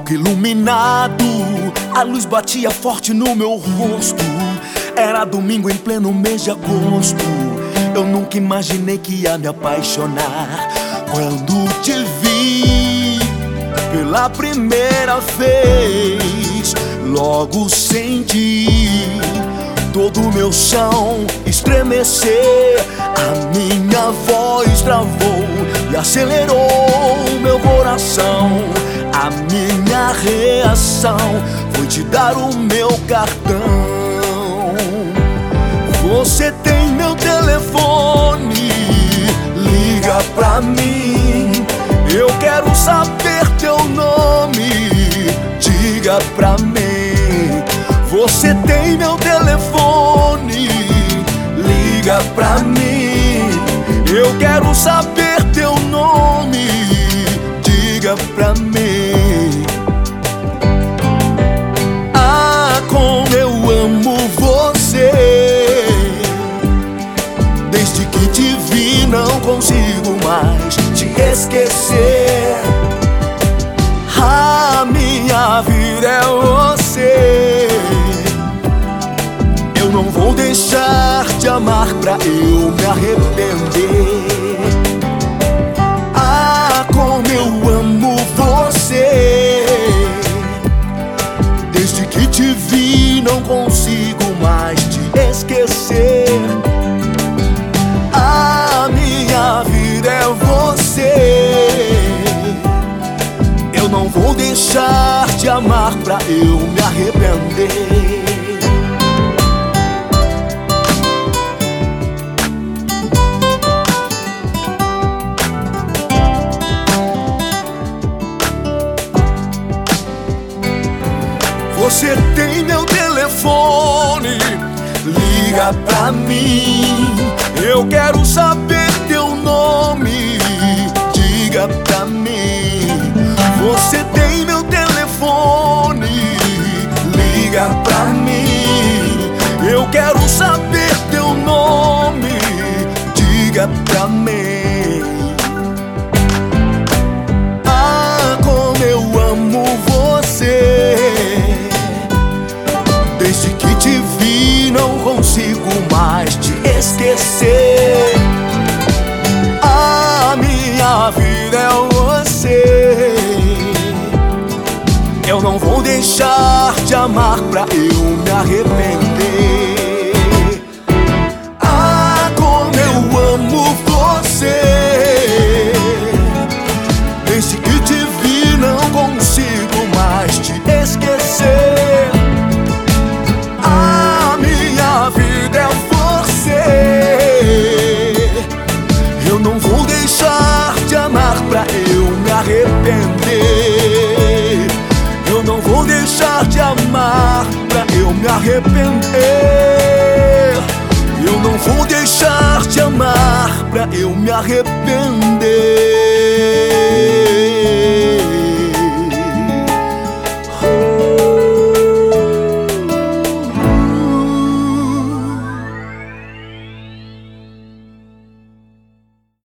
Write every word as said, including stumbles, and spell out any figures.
palco iluminado, a luz batia forte no meu rosto. Era domingo em pleno mês de agosto. Eu nunca imaginei que ia me apaixonar. Quando te vi pela primeira vez, logo senti todo o meu chão estremecer. A minha voz travou e acelerou meu coração. A minha reação foi te dar o meu cartão. Você tem meu telefone, liga pra mim. Eu quero saber teu nome, diga pra mim. Você tem meu telefone, liga pra mim. Eu quero saber teu nome, diga pra mim. Ah, como eu amo você. Desde que te vi não consigo mais te esquecer. A minha vida é você. Eu não vou deixar de amar pra eu me arrepender. Ah, como eu amo você. Desde que te vi não consigo mais te esquecer. A minha vida é você. Eu não vou deixar de amar pra eu me arrepender. Você tem meu telefone, liga pra mim. Eu quero saber teu nome, diga pra mim. Você tem meu telefone, liga pra mim. Eu quero saber teu nome, diga pra mim. Ah, como eu amo você. Desde que te vi não consigo mais te esquecer. A minha vida é você. Eu não vou deixar de amar pra eu me arrepender. Ah, como eu amo você. Desde que te vi não consigo mais te esquecer. A minha vida é você. Eu não vou deixar de amar pra eu me arrepender. Eu não vou deixar de amar pra eu me arrepender. Eu não vou deixar de amar pra eu me arrepender.